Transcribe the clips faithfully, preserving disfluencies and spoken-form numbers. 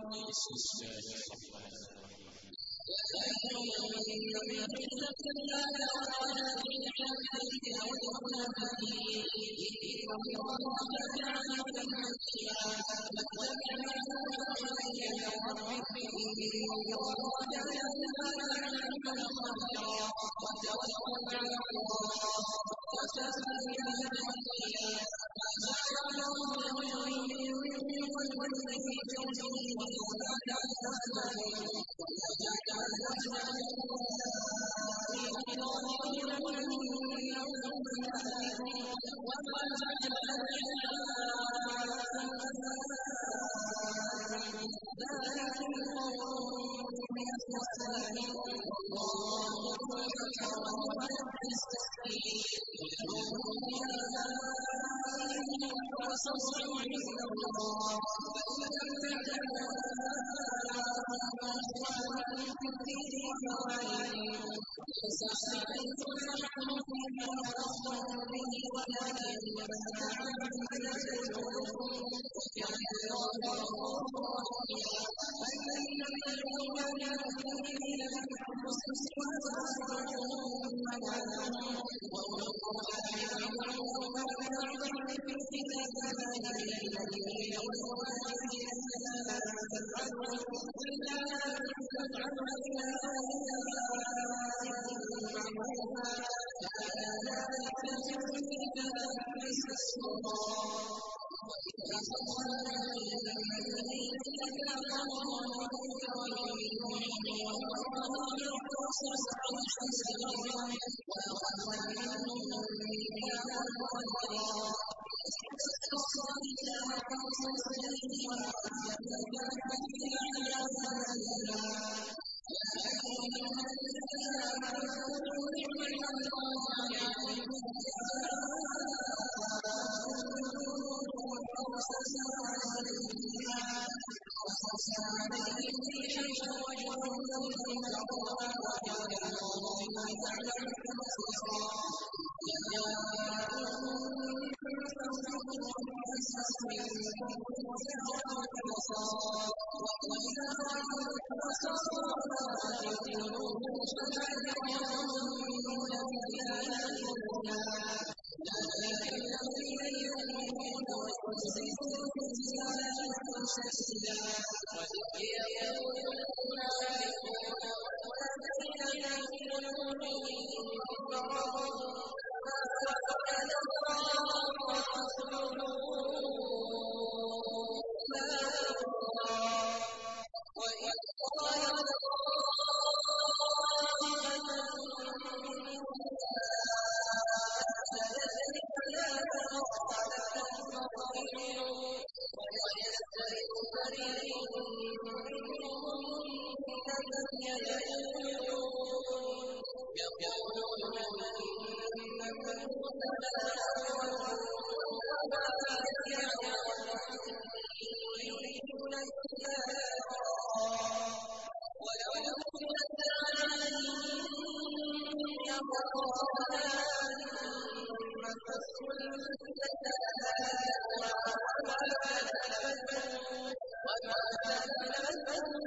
بسم الله الرحمن الرحيم. يا أيها النبي اتق الله ولا تطع الذين يدعون به إن الله كان بكم حكيما. واتبع ما أوحي إليك من ربك إن الله كان بما تعملون خبيرا. وتوكل على الله وكفى بالله وكيلا. ما جعل الله لرجل من قلبين في جوفه وما جعل أزواجكم وما جعل أزواجكم اللائي تظاهرون منهن أمهاتكم وما جعل أدعياءكم أبناءكم ذلكم قولكم بأفواهكم والله يقول الحق وهو يهدي السبيل. ادعوهم بآبائهم واستغفروا عند الله فإن لم تعلموا آباءهم فإخوانكم في الدين ومواليكم ليس عليكم جناح فيما أخطأتم به ولكن ما تعمدت قلوبكم وكان الله غفورا رحيما. الذين يدعون من أنفسهم وأزواجهم أمهاتهم والله لا يعلمون ما تعملون في كتاب الله الذين والوالدين إلا أن تفعلوا إلا أن تفعلوا إلى أوليائكم معروفا كان ذلك في الكتاب مسطورا. وإذ أخذنا النبيين ميثاقهم ومنك ومن نوح وإبراهيم وموسى وعيسى وأخذنا منهم ميثاقا غليظا. فاستكبروا إلا رسوله وأخذنا به عذابا أليما. يا أيها الذين آمنوا اذكروا نعمة الله عليكم وأرسلنا عليهم ريحا وجنودا لم تروها وكان الله بما تعملون بصيرا. يا وإذا رأيت النصارى يقولون شهادة وهم الذين لا يؤمنون ذلك الذين يؤمنون ويمسكون بالجبال تشديدا. وإذ يقول المنافقون والذين في قلوبهم مرض ما وعد الله ورسوله إلا غرورا. وإذ قالت طائفة منهم لا تفرحوا ويسترد فريق منهم الذين يقولون يقولون إنكم لنا وما يعلمون يريدون إلا ولو كنت عليهم يقرأان فاسكن الفتاة وما تلبثوا وما تلبثوا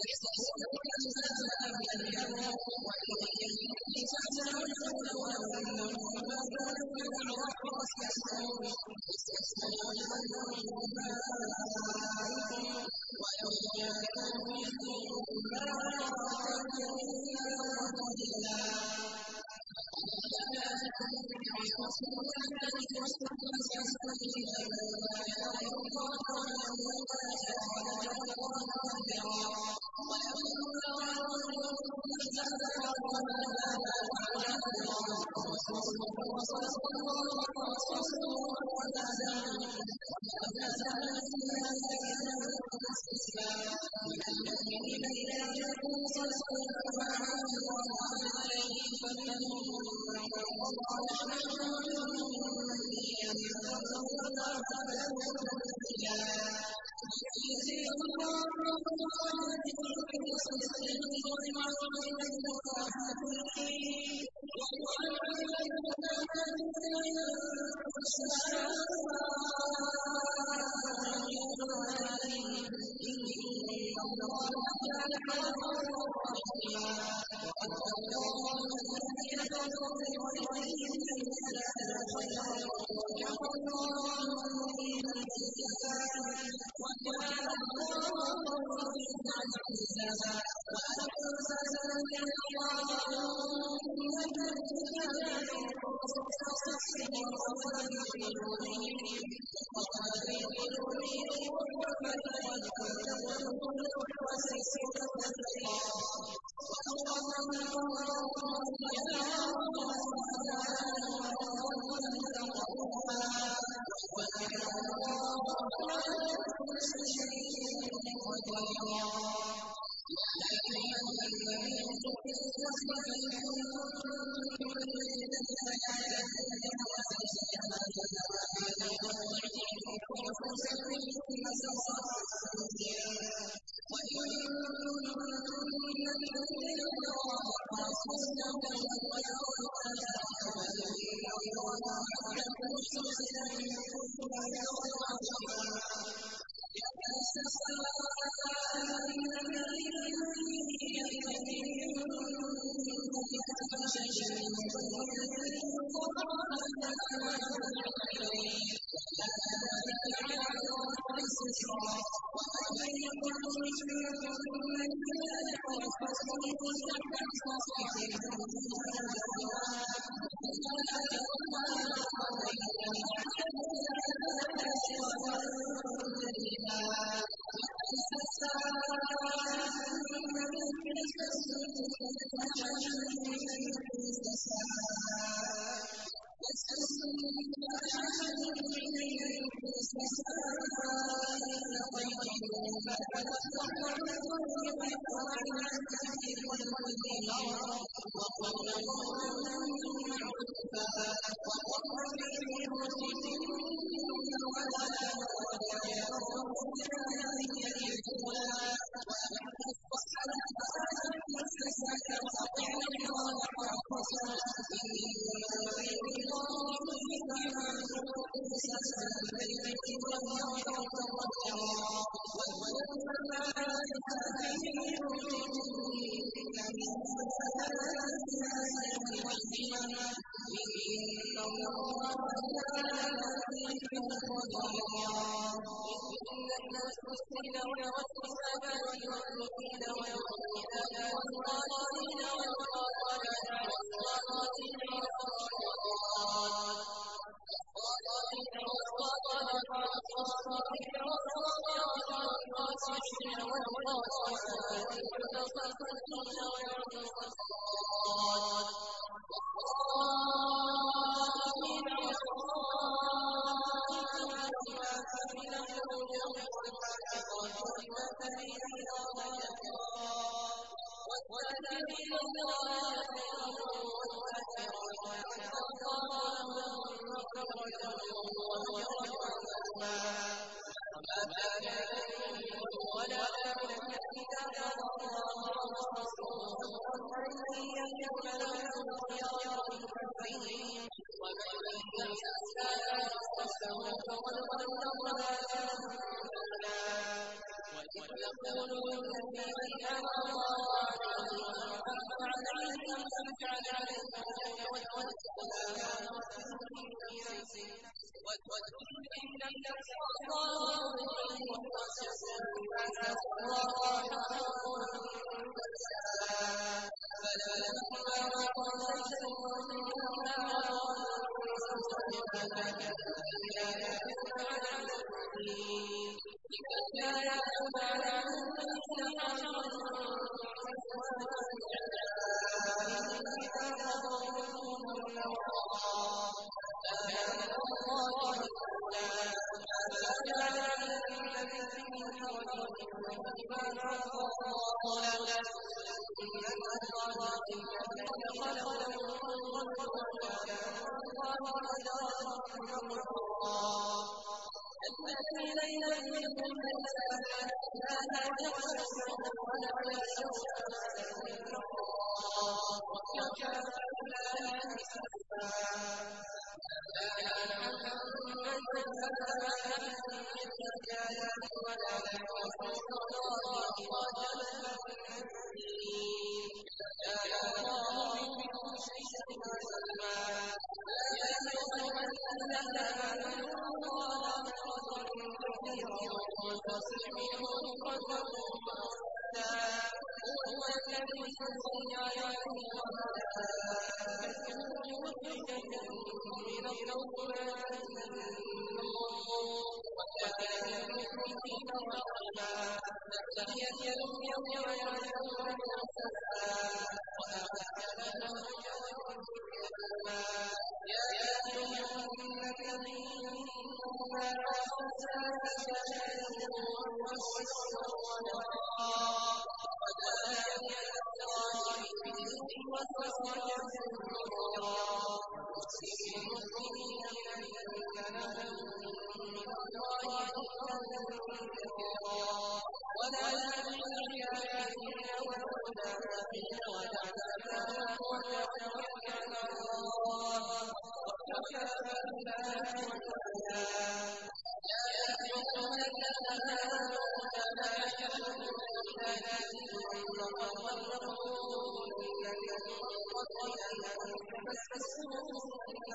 يستسقون السماء بينهم وإن يستسقون أنهم ما كانوا بالأعراف يستسقون يستسقون أنهم مائكم ويوم يدعوهم ما رأيتم إلا قليلا ولا تنكحوا التي تصدق السبيل أما يرى الله أن لا يجعل الله خيرا ويقول بعضهم هذا وما هذا ورسوله وصدق الله ورسوله وما زادهم وما زادهم إلا إيمانا تسليما من المؤمنين رجال صدقوا ما عاهدوا الله عليه فمنهم من قضى نحبه ومنهم من ينتظر الله تبتيلا يجزي الله الخالدين بصدقهم ويعظم المتوكلين ويعلم الناس السماء إن الله كان غفورا رحيما وقد الله الذين كفروا بغيظهم لم ينالوا خيرا وكفى الله المؤمنين القتال وكان الله قويا عزيزا وأنزل الله من الكتاب مصدقا وصدقا في قلوبهم وقال في قلوبهم وفريقا تقولون وسيسرا كثيرا وأقامنا الله يا رب وأنا وأنا تقوما وكان الله على كل شيء قديرا يا أيها الذين اتقوا الله إن كنتم تريدون الحياة الدنيا وزينتها وأعطيكم أنفسكم مساويا وإن كنتم تؤمنون بالله ورسوله واليوم الآخر فإن الله أعد المحسنين منكم أجرا عظيما يتساءلون الذين يأتيهم بفاحشة مبينة الله عليه ولا ذلك على الله يسيرا ومن يقل منكم من الله ورسوله يعمل صالحا فلا تقولوا ويقولون الذين أنعم الله عليهم وأنعم عليهم وأنعم عليهم والسلام والذكر إن النفس الله إليه وسيقول الناس الله أحق أن تسأل فلما رأى زيدهم منها وأنزلنا الذين يكفرون على المؤمنين لكي لا يكون على المؤمنين حرج في أزواج إذا قضوا منهن وقرا كان أمر الله مفعولا ما كان للنبي من حرج فيما فرض الله له إن الله الذين خلقوا وكان الله قدرا مقدورا الذين يؤمنون بالآخرة لا يخشون ولا يخشون إلا الله وكفى بالله حسيبا كان محمد أبا أحد من رجالكم ولكن رسول الله وخاتم النبيين كان الله بكل شيء عليما يا أيها الذين آمنوا الله ورسوله كثيرا وتصبحوا بكرة وأصيلا هو الذي يصلي عليكم وملائكته يخرجكم من الظلمات إلى النور وكان بالمؤمنين رحيما تحيتهم يوم يلقونه سلام وأعد لهم أجرا كريما يا أيها النبي إنا أرسلناك شاهدا ومبشرا ونذيرا وداعيا إلى الله بإذنه وسراجا منيرا بشر المؤمنين بأن لهم من الله فضلا كبيرا ولا تطع الكافرين والمنافقين ودع وتوكل على الله وكفى بالله وكيلا يا أيها الذين آمنوا لا تحكموا بالله ثم طلقوهن من قبل أن تمسوهن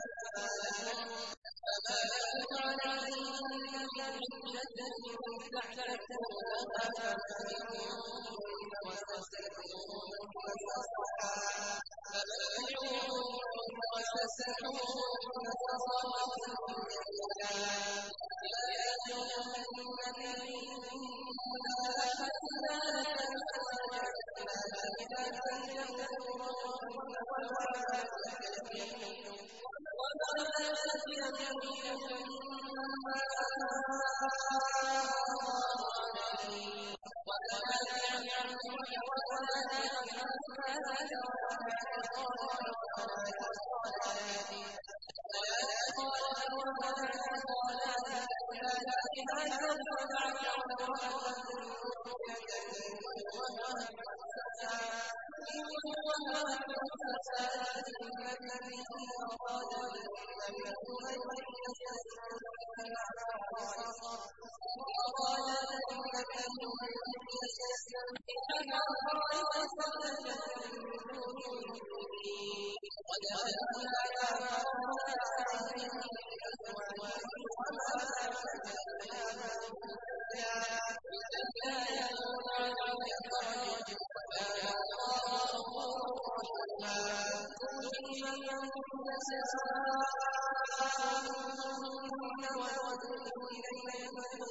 فما لكم عليهن من عدة تعتدونها فمتعوهن واستمتعوهن سراحا فمتعوهن واستمتعوهن سراحا جميلا يا أيها النبي إنا أحللنا لك أزواجك التي تكتبونهن وما ملكت يمينك وما ملكت يمينك مما عليك ولا يعلمك ولا يعلمك ولا يقالك ولا يقالك ولا يقالك إذا تنفعك امرأة مؤمنة إن وهبت الفساد النبي أراد النبي أن يستنكح وقال النبي أن يستنكحها طائفة من دون المؤمنين ودخلنا على بعضها عليهم بأزواجهم وما ملكت أيمانهم لكي لا يكون عليك حرج وكان الله غفورا رحيما قل من نساؤهن وأدخل إليكم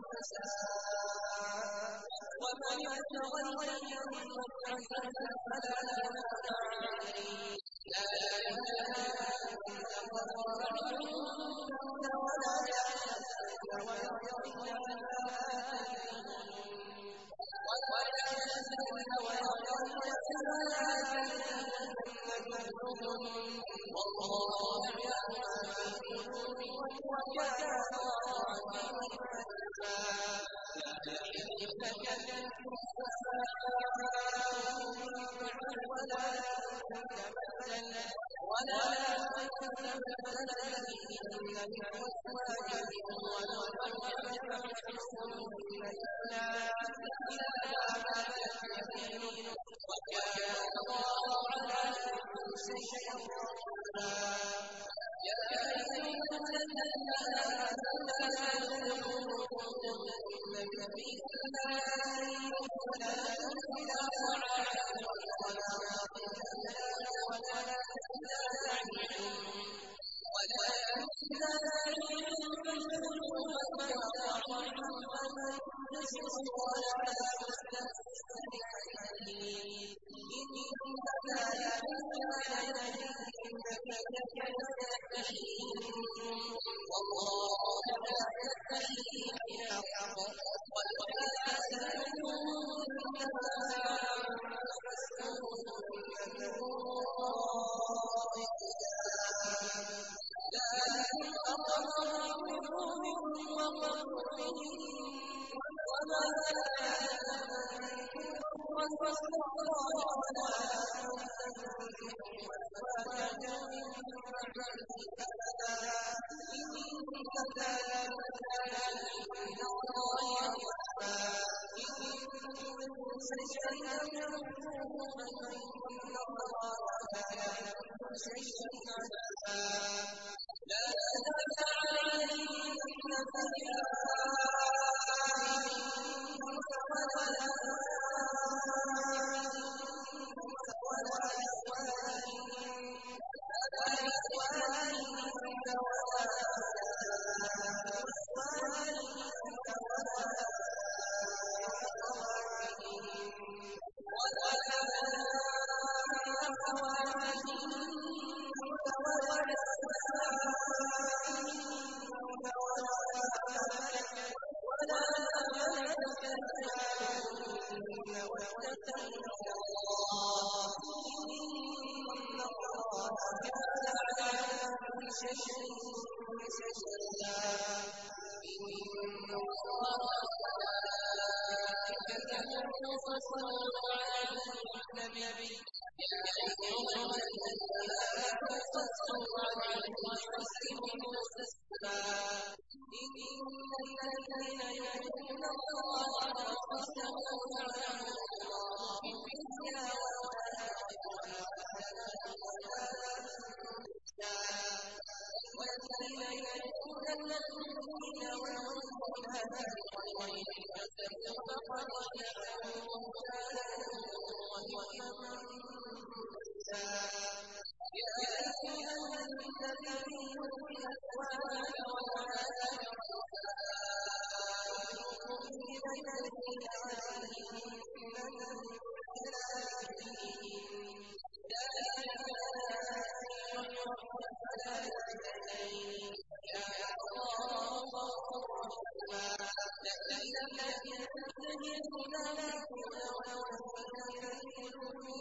النساء ومن ابتغى الغير ممن فلا جناح عليه لا يحزن أن تقرعوهن ولا يحزن ويرضين بما آتيتموهن ولا يحزن ويرضين بما آتيتموهن كلهن والله يعلم ما في قلوبكم وكان الله عليما حليما لا يحلك النساء من بعد ولا تبدل ولا تتبدل الذين من أزواجهم ولو أعجبتهم إلا إلا ما ملكت يمينك وكان الله على كل شيء رقيبا يا أيها الذين آمنوا لا تدخلوا النبي إلا أن يؤذن لكم إلى طعام غير ناظرين ولا تستمتعوا ولكن إذا دعيتم فادخلوا وأطعموا وأنفسوا ولا تستمتعوا بحديث إن ذلك كان يستحيي والله لا يستحيي من الحق ولا تحزنوا إنما أنفسكم من وراء حجاب ذلك أطهر لقلوبكم وقلوبهم وما كان رسول الله ولا تنكحوا أزواجه من بعده أبدا إن ذلك كان عند الله عظيما إن تبدوا شيئا تخفوه فإن الله كان بكل شيء عليما لا تدع عليهن يصلون على النبي يا أيها الذين آمنوا صلوا عليه وسلموا تسليما إن الذين يؤذون الله ورسوله لعنهم الله في الدنيا والآخرة وأعد لهم والذين يؤذون المؤمنين والمؤمنات بغير ما اكتسبوا فقد احتملوا بهتانا وإثما مبينا يا أيها النبي قل لأزواجك وبناتك ونساء المؤمنين يدنين عليهن من جلابيبهن ذلك أدنى أن يعرفن فلا يؤذين كان الله غفورا رحيما لئن لم ينتهي المنافقون والمنافقات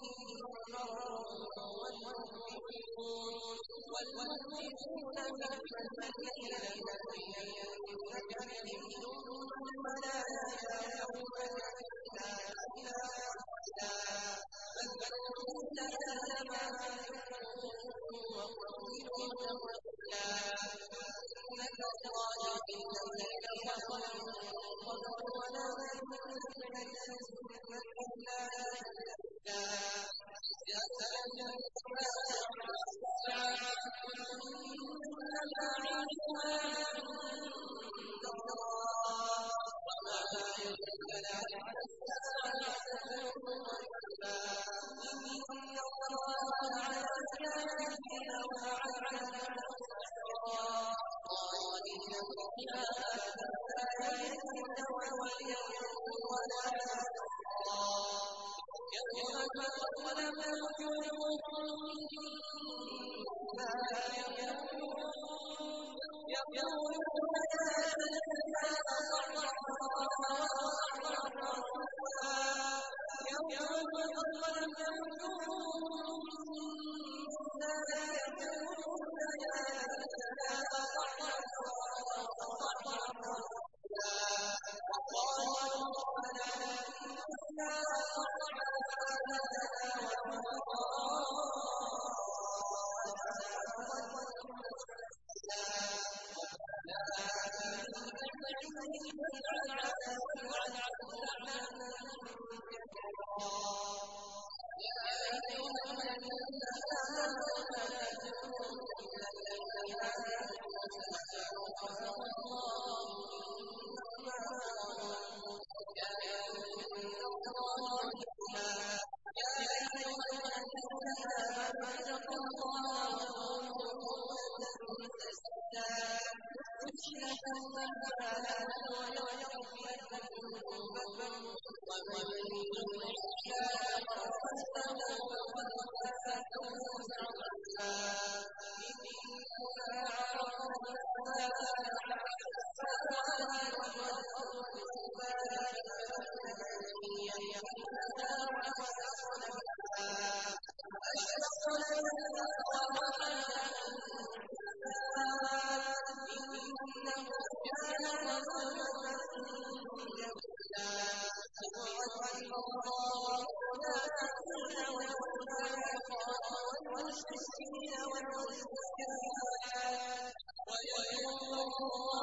والمؤمنون والمؤمنون والذين يؤمنون بهم ثم لا يجاهدون إلا إلا فالمؤمنون كما وقولوا وقولا إنك الصادقين الذين خلقوا من قبل ولا تكن إلا يسألون الناس عن الساعة إنما علمها عند الله وما يدرك لعل الساعة تكون قريبا إن الله على الكافرين وأعد لهم سعيرا خالدين فيها أبدا لا يجدون وليا ولا نصيرا يوم تقلب وجوههم ما يقولون يقولون يا ليتنا أطعنا الله وأطعنا الرسول يوم تقلب وجوههم ما يقولون يا ليتنا أطعنا الله وأطعنا الرسول وقالوا ربنا إنا أطعنا آباءنا لَتَوْسَعُنَّا إِنَّا عَرَضْنَا الْأَمَانَةَ عَلَى السَّمَاوَاتِ وَالْأَرْضِ وَالْجِبَالِ فَأَبَيْنَ أَن يَحْمِلْنَهَا وَأَشْفَقْنَ مِنْهَا وَحَمَلَهَا الْإِنسَانُ إِنَّهُ كَانَ ظَلُومًا جَهُولًا سُيِّرَتِ الْمُخَلَّفِينَ وَالْمُنَافِقَاتُ وَالْمُشْرِكِينَ وَالْمُشْرِكَاتُ وَيَمُرُّ